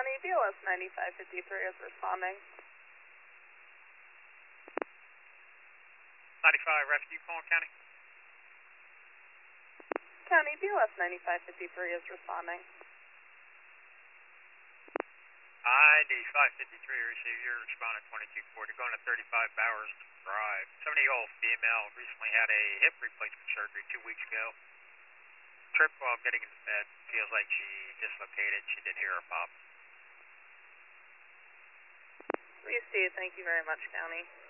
County, BOS 9553 is responding. 95 Rescue, calling County. County, BOS 9553 is responding. ID 553, receive your respondent 2240, going to 35 Bowers Drive. 70-year-old female recently had a hip replacement surgery 2 weeks ago. Trip while getting into bed, feels like she dislocated. She did hear a pop. Received, thank you very much, County.